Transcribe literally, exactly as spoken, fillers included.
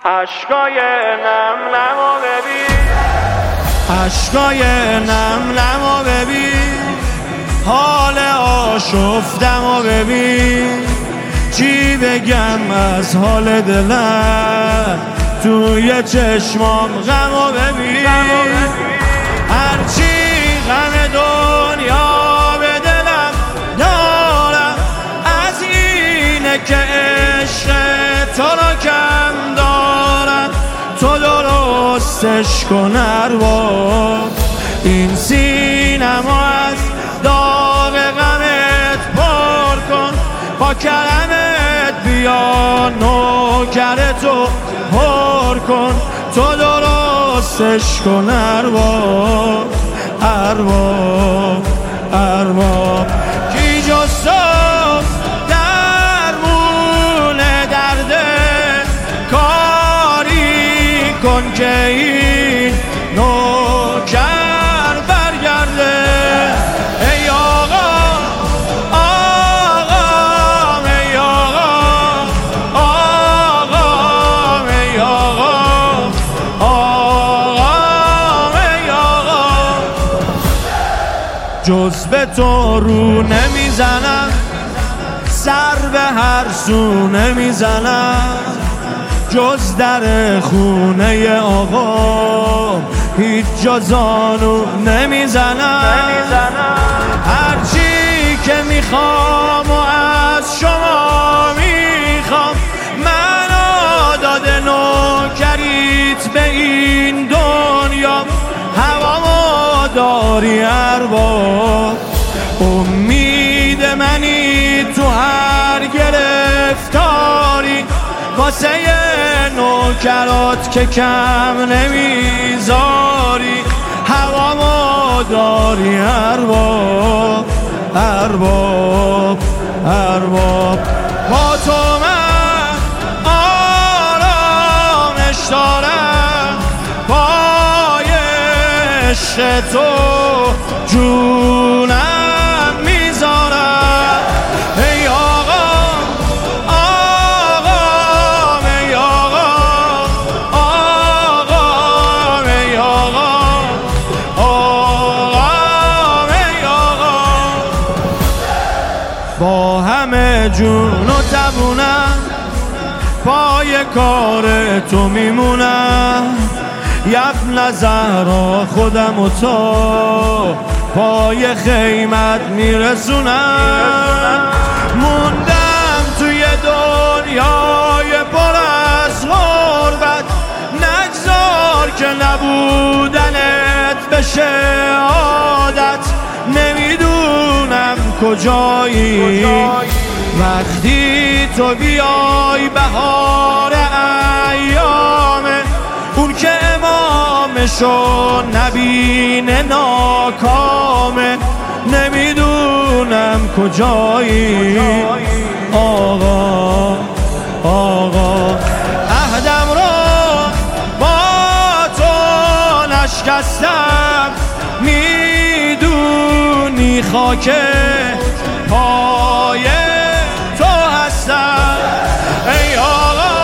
عشقای نم نمو ببین، عشقای نم نمو ببین، حال آشفتمو ببین، چی بگم از حال دلم، توی چشمام غمو ببین. هرچی غم دنیا به دلم دارم، از اینه که عشق تو رو کم دارم. تو درستش کن ارباب، این سینمو از داغ غمت پر کن، با کرمت بیا نوکرتو پر کن. تو درستش کن ارباب، ارباب ارباب. کی جز تو درمون درده، کاری کن که این نوکر برگرده. ای آقا آقا، ای آقا آقا، ای آقا آقا، ای آقا. جز به تو رو نمیزنم، سر به هر سو نمیزنم، جز در خونه آقا هیچ جا زانو نمیزنم. هرچی که میخوام و از شما میخوام، منو داده نوکریت به این دنیا. هوامو داری ارباب، امید منی تو هر گرفتاری، واسه نوکرات که کم نمیذاری. هوامو داری ارباب، ارباب ارباب. با تو من آرامش دارم، پای عشق تو جونم میذارم. ای آقا آقا، ای آقا آقا، ای آقا آقا، ای آقا. با همه جون و تبونم، پای کار تو میمونم. یبن زهرا خودم و تو پای خیمت میرسونم. موندم توی دنیای پر از غربت، نگذار که نبودنت بشه عادت. نمیدونم کجایی، وقتی تو بیای بهار ایامه، اون که امامشو نبینه ناکامه. نمیدونم کجایی آقا آقا. عهدم رو با تو نشکستم، میدونی خاک پای تو هستم. ای آقا